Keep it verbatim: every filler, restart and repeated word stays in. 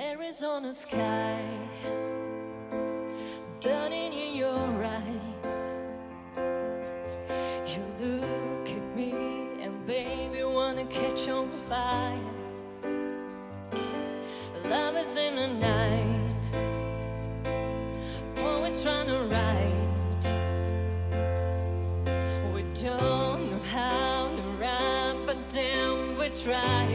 Arizona sky burning in your eyes. You look at me and baby wanna catch on fire. Love is in the night, poets trying to write. We don't know how to rhyme, but damn we try.